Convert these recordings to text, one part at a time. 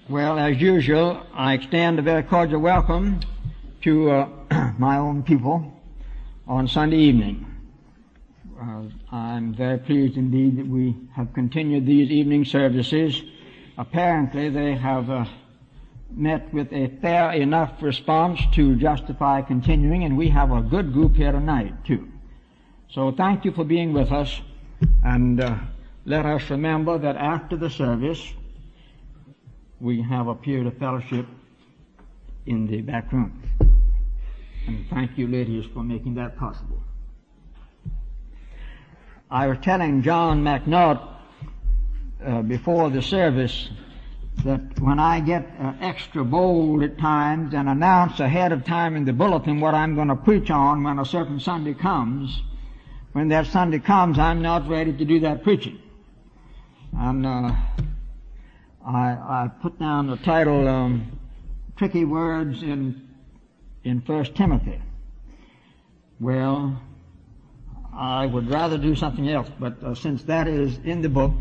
Well, as usual, I extend a very cordial welcome to my own people on Sunday evening. I'm very pleased indeed that we have continued these evening services. Apparently, they have met with a fair enough response to justify continuing, and we have a good group here tonight, too. So thank you for being with us, and let us remember that after the service, we have a period of fellowship in the back room. And thank you, ladies, for making that possible. I was telling John McNaught before the service that when I get extra bold at times and announce ahead of time in the bulletin what I'm going to preach on when a certain Sunday comes, when that Sunday comes, I'm not ready to do that preaching. And I put down the title, Tricky Words in 1 Timothy. Well, I would rather do something else, but since that is in the book,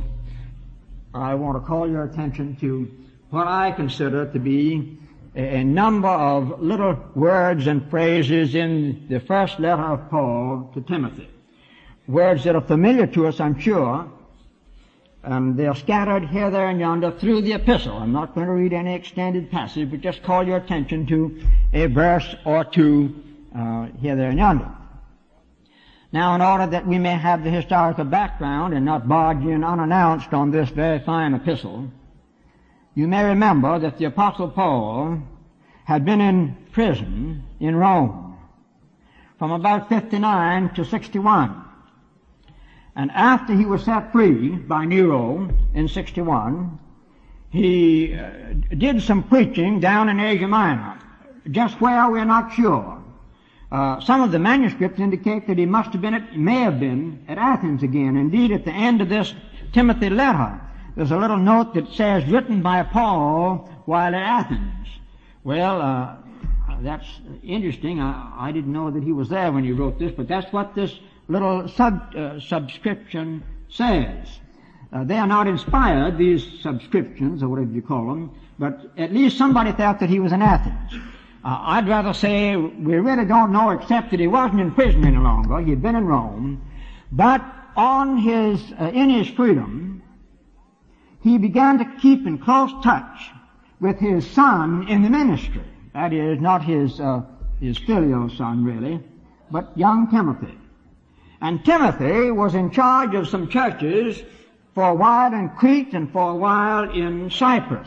I want to call your attention to what I consider to be a number of little words and phrases in the first letter of Paul to Timothy. Words that are familiar to us, I'm sure, and they're scattered here, there, and yonder through the epistle. I'm not going to read any extended passage, but just call your attention to a verse or two here, there, and yonder. Now, in order that we may have the historical background and not barge in unannounced on this very fine epistle, you may remember that the Apostle Paul had been in prison in Rome from about 59 to 61. And after he was set free by Nero in 61, he did some preaching down in Asia Minor. Just where, we're not sure. Some of the manuscripts indicate that he may have been at Athens again. Indeed, at the end of this Timothy letter, there's a little note that says, written by Paul while at Athens. Well, that's interesting. I didn't know that he was there when he wrote this, but that's what this little subscription says. They are not inspired, these subscriptions, or whatever you call them, but at least somebody thought that he was in Athens. I'd rather say we really don't know, except that he wasn't in prison any longer. He'd been in Rome. But in his freedom, he began to keep in close touch with his son in the ministry. That is, not his filial son, really, but young Timothy. And Timothy was in charge of some churches for a while in Crete and for a while in Cyprus.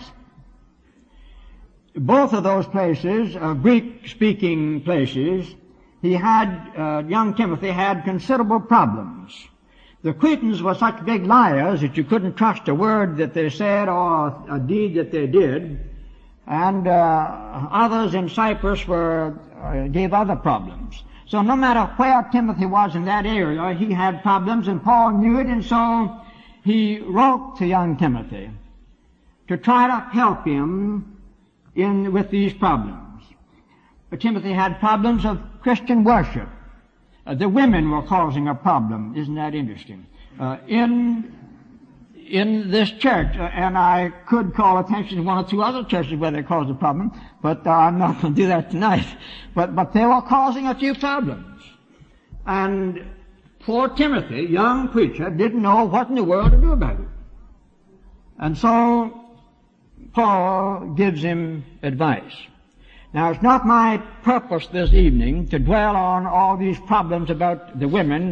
Both of those places, Greek-speaking places, young Timothy had considerable problems. The Cretans were such big liars that you couldn't trust a word that they said or a deed that they did. And others in Cyprus gave other problems. So no matter where Timothy was in that area, he had problems, and Paul knew it, and so he wrote to young Timothy to try to help him with these problems. But Timothy had problems of Christian worship. The women were causing a problem. Isn't that interesting? In this church, and I could call attention to one or two other churches where they caused a problem, but I'm not going to do that tonight. But they were causing a few problems. And poor Timothy, young preacher, didn't know what in the world to do about it. And so Paul gives him advice. Now, it's not my purpose this evening to dwell on all these problems about the women.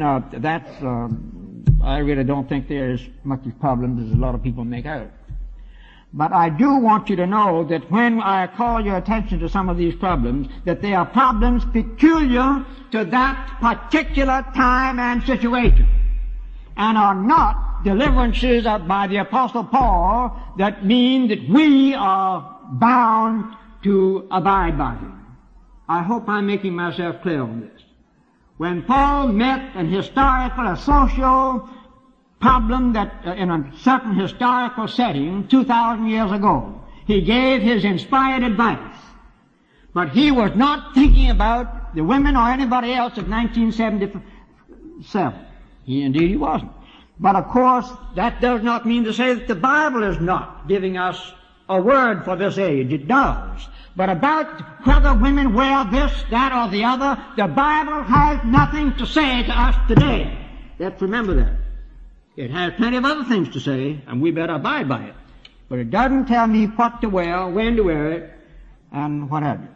I really don't think there's much as problems as a lot of people make out. But I do want you to know that when I call your attention to some of these problems, that they are problems peculiar to that particular time and situation, and are not deliverances by the Apostle Paul that mean that we are bound to abide by them. I hope I'm making myself clear on this. When Paul met an historical, a social problem that in a certain historical setting 2,000 years ago, he gave his inspired advice. But he was not thinking about the women or anybody else of 1977. Indeed he wasn't. But of course, that does not mean to say that the Bible is not giving us a word for this age. It does. But about whether women wear this, that, or the other, the Bible has nothing to say to us today. Let's remember that. It has plenty of other things to say, and we better abide by it. But it doesn't tell me what to wear, when to wear it, and what have you.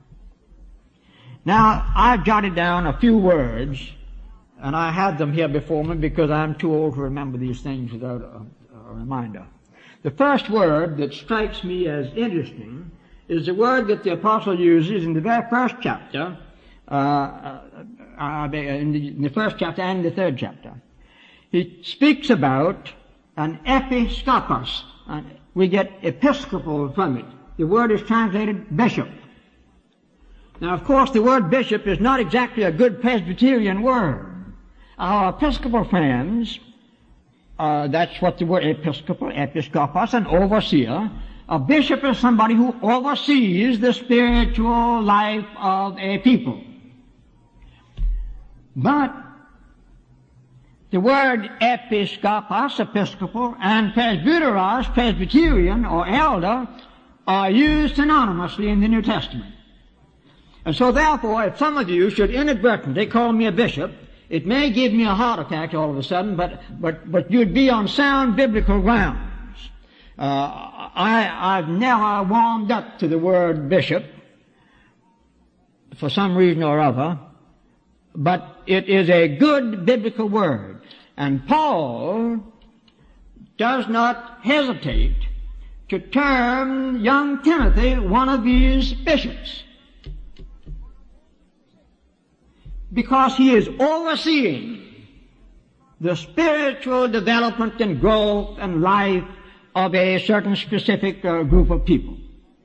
Now, I've jotted down a few words, and I had them here before me because I'm too old to remember these things without a reminder. The first word that strikes me as interesting is the word that the apostle uses in the very first chapter, in the first chapter and the third chapter. He speaks about an episkopos. We get episcopal from it. The word is translated bishop. Now, of course, the word bishop is not exactly a good Presbyterian word. Our Episcopal friends, that's what the word episcopal, episkopos, an overseer. A bishop is somebody who oversees the spiritual life of a people. But the word episkopos, episcopal, and presbyteros, Presbyterian or elder, are used synonymously in the New Testament. And so therefore, if some of you should inadvertently call me a bishop, it may give me a heart attack all of a sudden, but you'd be on sound biblical grounds. I've never warmed up to the word bishop for some reason or other, but it is a good biblical word. And Paul does not hesitate to term young Timothy one of these bishops, because he is overseeing the spiritual development and growth and life of a certain specific group of people.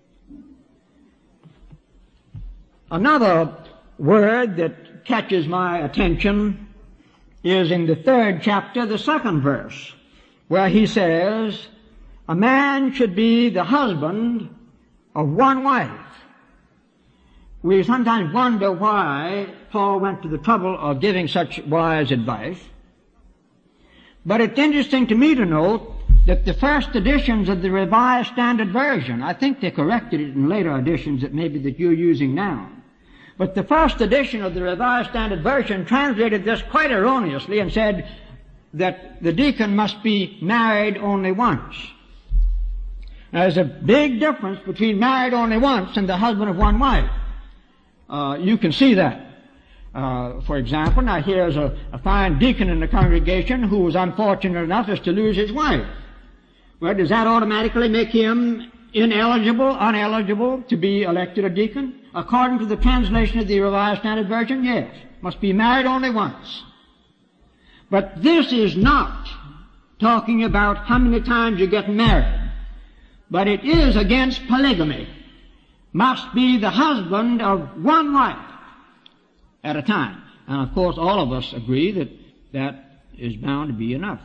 Another word that catches my attention is in the third chapter, the second verse, where he says, a man should be the husband of one wife. We sometimes wonder why Paul went to the trouble of giving such wise advice. But it's interesting to me to note that the first editions of the Revised Standard Version, I think they corrected it in later editions that maybe that you're using now, but the first edition of the Revised Standard Version translated this quite erroneously and said that the deacon must be married only once. Now, there's a big difference between married only once and the husband of one wife. You can see that. For example, now here's a fine deacon in the congregation who was unfortunate enough as to lose his wife. Well, does that automatically make him uneligible to be elected a deacon? According to the translation of the Revised Standard Version, yes. Must be married only once. But this is not talking about how many times you get married, but it is against polygamy. Must be the husband of one wife at a time. And of course all of us agree that that is bound to be enough.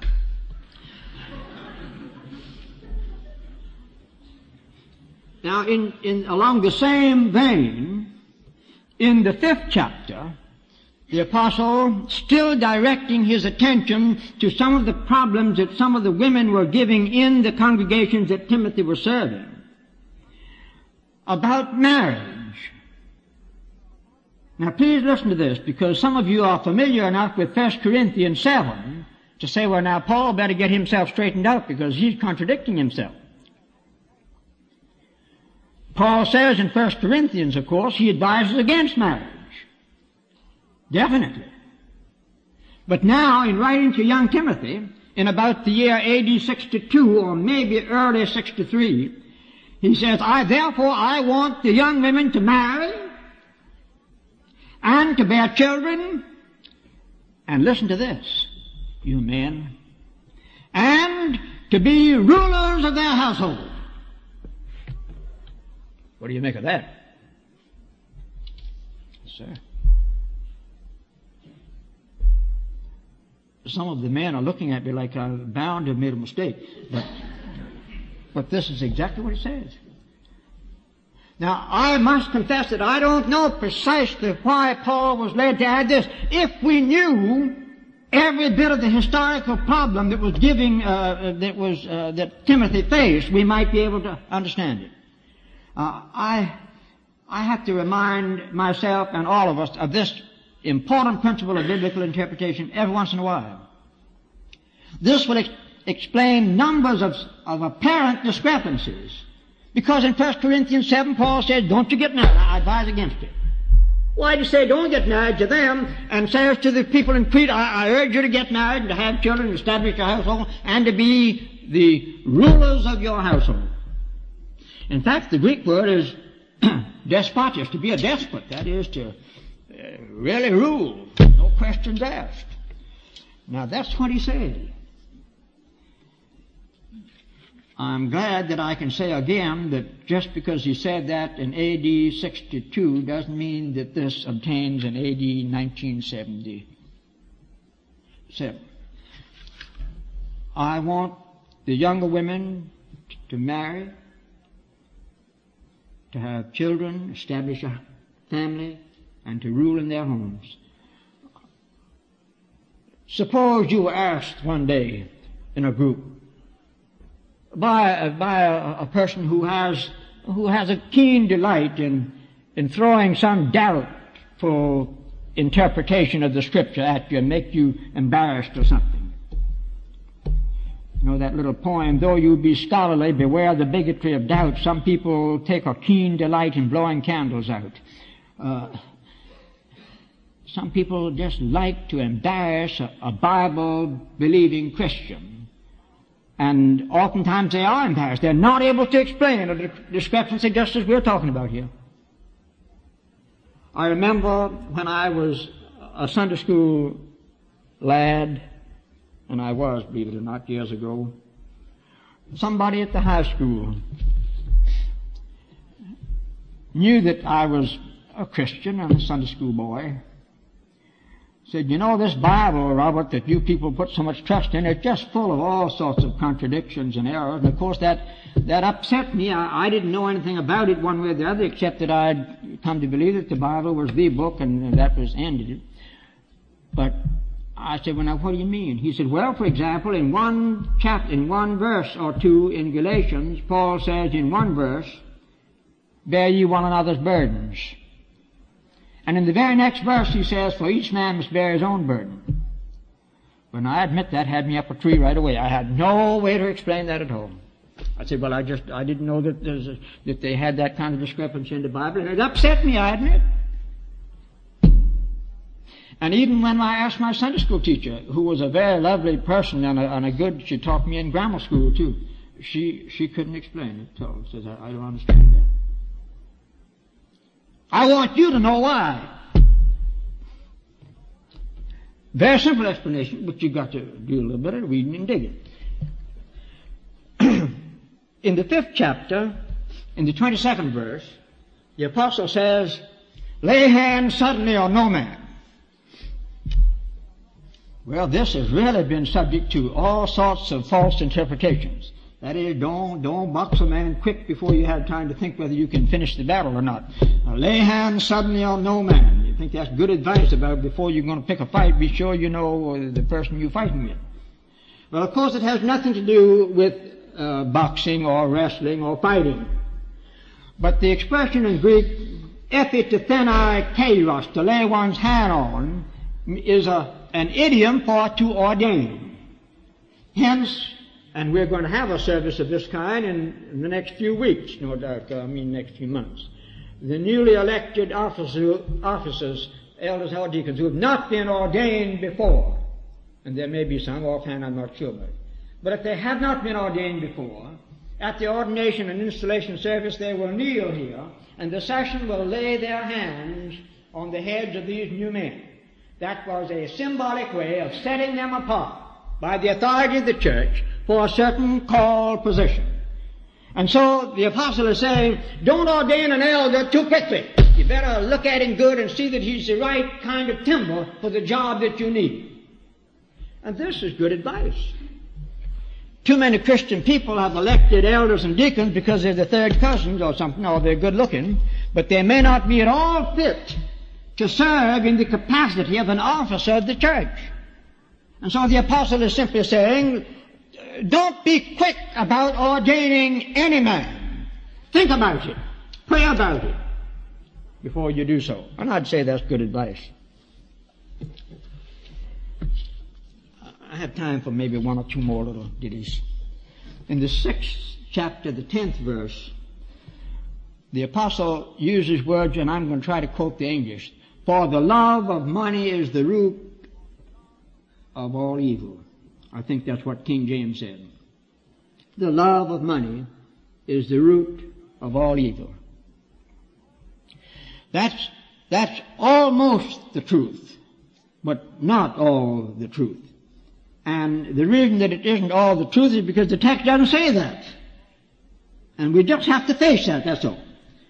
Now along the same vein, in the 5th chapter, the apostle, still directing his attention to some of the problems that some of the women were giving in the congregations that Timothy was serving, about marriage. Now please listen to this, because some of you are familiar enough with 1 Corinthians 7 to say, well, now Paul better get himself straightened out because he's contradicting himself. Paul says in 1 Corinthians, of course, he advises against marriage. Definitely. But now, in writing to young Timothy, in about the year AD 62 or maybe early 63, he says, therefore I want the young women to marry and to bear children, and listen to this, you men, and to be rulers of their household. What do you make of that? Yes, sir. Some of the men are looking at me like I'm bound to have made a mistake. But this is exactly what it says. Now, I must confess that I don't know precisely why Paul was led to add this. If we knew every bit of the historical problem that was that Timothy faced, we might be able to understand it. I have to remind myself and all of us of this important principle of biblical interpretation every once in a while. This will explain numbers of apparent discrepancies. Because in 1 Corinthians 7, Paul says, don't you get married. I advise against it. Why do you say don't get married to them and says to the people in Crete, I urge you to get married and to have children, to establish your household, and to be the rulers of your household. In fact, the Greek word is despotos, to be a despot. That is to really rule, no questions asked. Now that's what he said. I'm glad that I can say again that just because he said that in A.D. 62 doesn't mean that this obtains in A.D. 1977. I want the younger women to marry, to have children, establish a family, and to rule in their homes. Suppose you were asked one day in a group by a person who has a keen delight in throwing some doubtful interpretation of the Scripture at you and make you embarrassed or something. You know that little poem, though you be scholarly, beware the bigotry of doubt. Some people take a keen delight in blowing candles out. Some people just like to embarrass a Bible-believing Christian. And oftentimes they are embarrassed. They're not able to explain a discrepancy just as we're talking about here. I remember when I was a Sunday school lad, and I was, believe it or not, years ago, somebody at the high school knew that I was a Christian and a Sunday school boy. Said, you know, this Bible, Robert, that you people put so much trust in, it's just full of all sorts of contradictions and errors. And of course that upset me. I didn't know anything about it one way or the other, except that I'd come to believe that the Bible was the book and that was ended. But I said, well, now what do you mean? He said, well, for example, in one verse or two in Galatians, Paul says in one verse, bear ye one another's burdens. And in the very next verse he says, for each man must bear his own burden. When I admit that had me up a tree right away. I had no way to explain that at all. I said, well, I didn't know that they had that kind of discrepancy in the Bible, and it upset me, I admit. And even when I asked my Sunday school teacher, who was a very lovely person she taught me in grammar school too, she couldn't explain it at all. She says, I don't understand that. I want you to know why. Very simple explanation, but you've got to do a little bit of reading and digging. In the 5th chapter, in the 22nd verse, the apostle says, lay hands suddenly on no man. Well, this has really been subject to all sorts of false interpretations. That is, don't box a man quick before you have time to think whether you can finish the battle or not. Lay hands suddenly on no man. You think that's good advice about before you're going to pick a fight, be sure you know the person you're fighting with. Well, of course, it has nothing to do with boxing or wrestling or fighting. But the expression in Greek, epithethenai kairos, to lay one's hand on, is an idiom for to ordain. Hence, and we're going to have a service of this kind in the next few weeks, no doubt, next few months. The newly elected officers, elders or deacons, who have not been ordained before, and there may be some, offhand I'm not sure about it, but if they have not been ordained before, at the ordination and installation service they will kneel here, and the session will lay their hands on the heads of these new men. That was a symbolic way of setting them apart by the authority of the church for a certain called position. And so the apostle is saying, don't ordain an elder too quickly. You better look at him good and see that he's the right kind of timber for the job that you need. And this is good advice. Too many Christian people have elected elders and deacons because they're the third cousins or something, or they're good looking, but they may not be at all fit to serve in the capacity of an officer of the church. And so the apostle is simply saying, don't be quick about ordaining any man. Think about it. Pray about it before you do so. And I'd say that's good advice. I have time for maybe one or two more little ditties. In the 6th chapter, the 10th verse, the apostle uses words, and I'm going to try to quote the English. For the love of money is the root of all evil. I think that's what King James said. The love of money is the root of all evil. That's almost the truth, but not all the truth. And the reason that it isn't all the truth is because the text doesn't say that. And we just have to face that, that's all.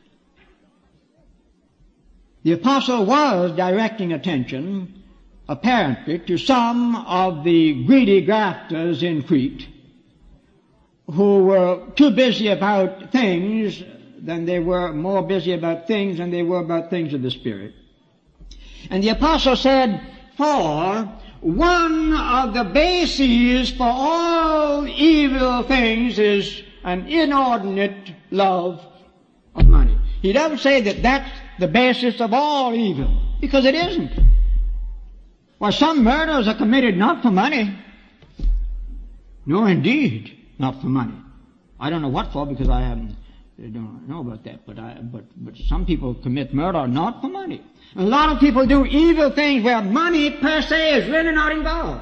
The apostle was directing attention, apparently, to some of the greedy grafters in Crete who were too busy about things than they were more busy about things than they were about things of the Spirit. And the apostle said, for one of the bases for all evil things is an inordinate love of money. He doesn't say that that's the basis of all evil, because it isn't. Well, some murders are committed not for money. No, indeed, not for money. I don't know what for, because I don't know about that, but some people commit murder not for money. A lot of people do evil things where money per se is really not involved.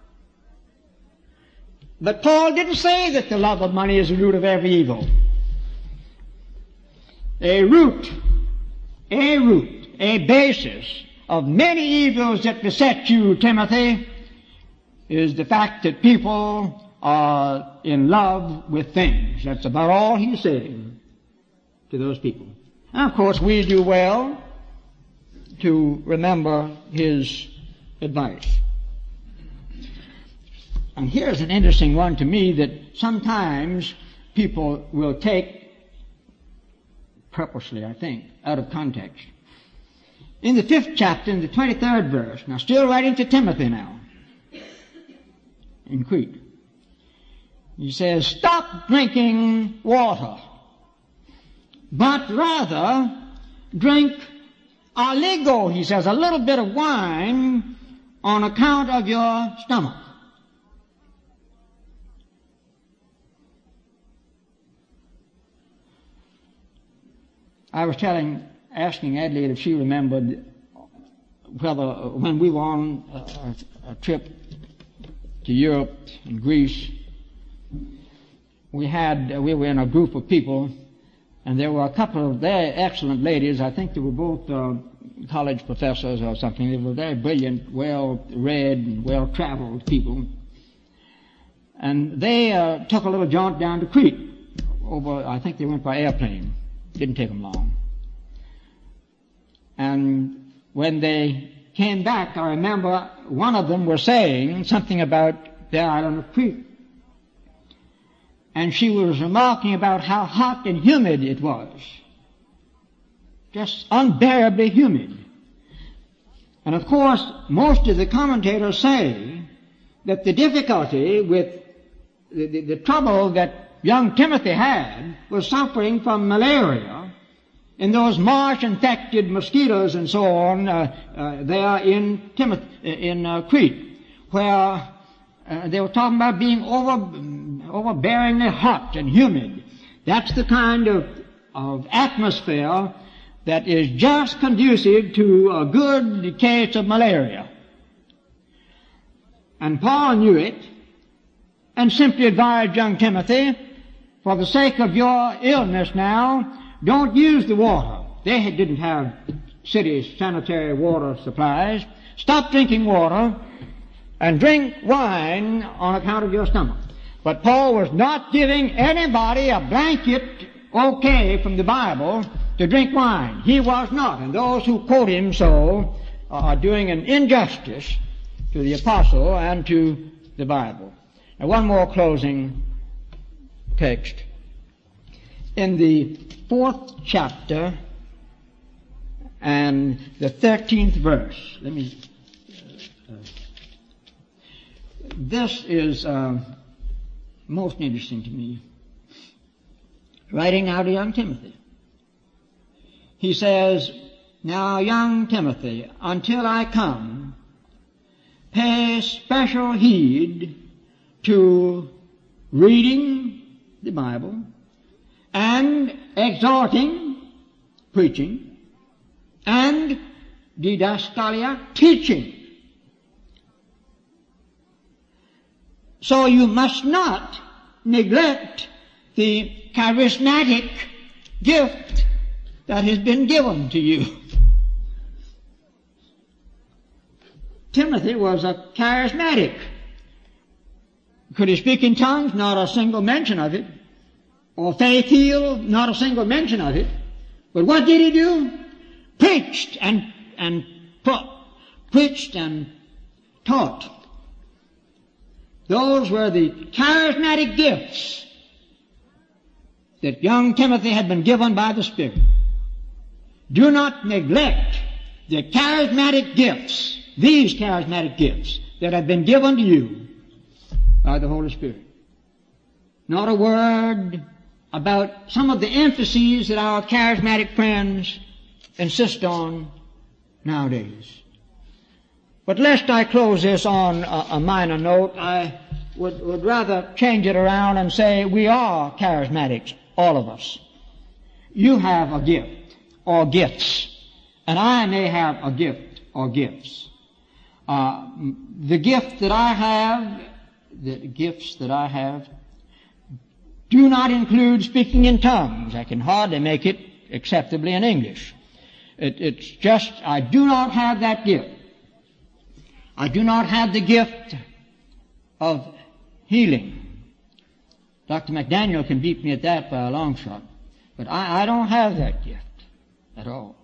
But Paul didn't say that the love of money is the root of every evil. A basis of many evils that beset you, Timothy, is the fact that people are in love with things. That's about all he's saying to those people. And of course we do well to remember his advice. And here's an interesting one to me that sometimes people will take, purposely I think, out of context. In the 5th chapter, in the 23rd verse, now still writing to Timothy now, in Crete, he says, stop drinking water, but rather drink oligo, he says, a little bit of wine on account of your stomach. I was asking Adelaide if she remembered whether when we were on a trip to Europe and Greece, we were in a group of people, and there were a couple of very excellent ladies. I think they were both college professors or something. They were very brilliant, well-read, and well-traveled people. And they took a little jaunt down to Crete. I think they went by airplane. Didn't take them long. And when they came back, I remember one of them was saying something about their island of Crete. And she was remarking about how hot and humid it was. Just unbearably humid. And of course, most of the commentators say that the difficulty with the trouble that young Timothy had was suffering from malaria in those marsh-infected mosquitoes and so on there in Crete, where they were talking about being overbearingly hot and humid. That's the kind of atmosphere that is just conducive to a good case of malaria. And Paul knew it, and simply advised young Timothy, for the sake of your illness now, don't use the water. They didn't have city sanitary water supplies. Stop drinking water and drink wine on account of your stomach. But Paul was not giving anybody a blanket okay from the Bible to drink wine. He was not. And those who quote him so are doing an injustice to the apostle and to the Bible. Now, one more closing text. In the 4th chapter and the 13th verse, this is most interesting to me. Writing now to young Timothy. He says, "Now, young Timothy, until I come, pay special heed to reading the Bible and exhorting, preaching, and didaskalia, teaching." So you must not neglect the charismatic gift that has been given to you. Timothy was a charismatic. Could he speak in tongues? Not a single mention of it. Or faith heal? Not a single mention of it. But what did he do? Preached and taught. Those were the charismatic gifts that young Timothy had been given by the Spirit. Do not neglect the charismatic gifts, these charismatic gifts that have been given to you by the Holy Spirit. Not a word about some of the emphases that our charismatic friends insist on nowadays. But lest I close this on a minor note, I would rather change it around and say we are charismatics, all of us. You have a gift or gifts, and I may have a gift or gifts. The gifts that I have do not include speaking in tongues. I can hardly make it acceptably in English. It's just, I do not have that gift. I do not have the gift of healing. Dr. McDaniel can beat me at that by a long shot. But I don't have that gift at all.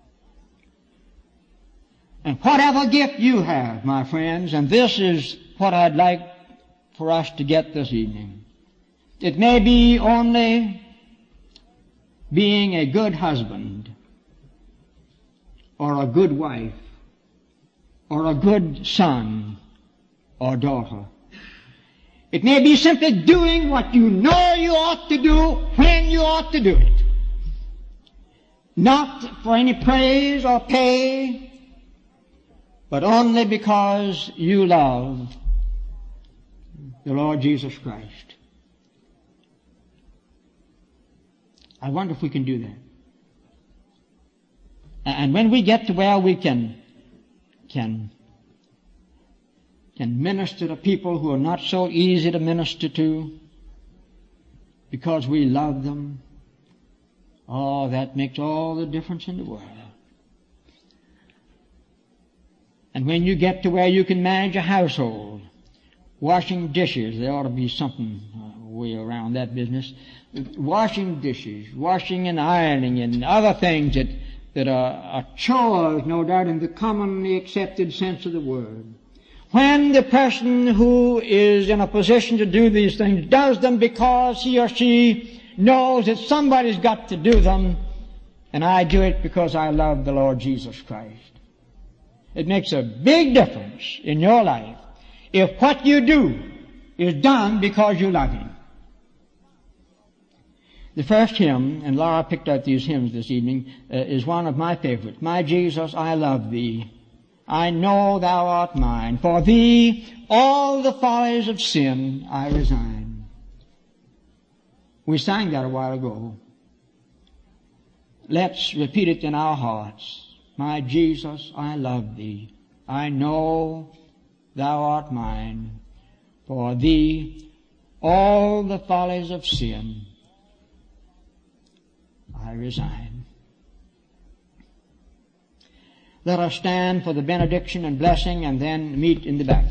And whatever gift you have, my friends, and this is what I'd like for us to get this evening. It may be only being a good husband, or a good wife, or a good son or daughter. It may be simply doing what you know you ought to do when you ought to do it. Not for any praise or pay, but only because you love the Lord Jesus Christ. I wonder if we can do that. And when we get to where we can minister to people who are not so easy to minister to because we love them, oh, that makes all the difference in the world. And when you get to where you can manage a household, washing dishes, there ought to be something way around that business. Washing dishes, washing and ironing and other things that are chores, no doubt, in the commonly accepted sense of the word. When the person who is in a position to do these things does them because he or she knows that somebody's got to do them, and I do it because I love the Lord Jesus Christ. It makes a big difference in your life if what you do is done because you love Him. The first hymn, and Laura picked out these hymns this evening, is one of my favorites. My Jesus, I love Thee. I know Thou art mine. For Thee all the follies of sin I resign. We sang that a while ago. Let's repeat it in our hearts. My Jesus, I love Thee. I know Thou art mine. For Thee all the follies of sin I resign. Let us stand for the benediction and blessing and then meet in the back.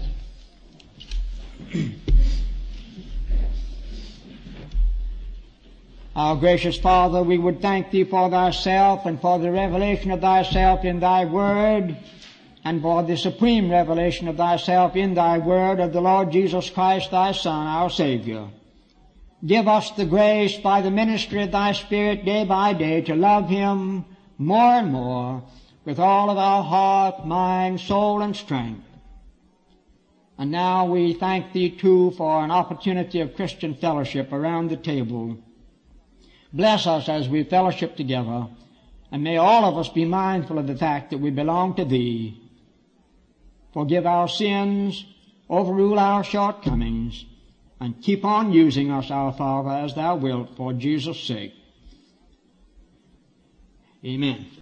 Our gracious Father, we would thank Thee for Thyself and for the revelation of Thyself in Thy Word and for the supreme revelation of Thyself in Thy Word of the Lord Jesus Christ, Thy Son, our Savior. Give us the grace by the ministry of Thy Spirit day by day to love Him more and more with all of our heart, mind, soul, and strength. And now we thank Thee too for an opportunity of Christian fellowship around the table. Bless us as we fellowship together, and may all of us be mindful of the fact that we belong to Thee. Forgive our sins, overrule our shortcomings, and keep on using us, our Father, as Thou wilt, for Jesus' sake. Amen.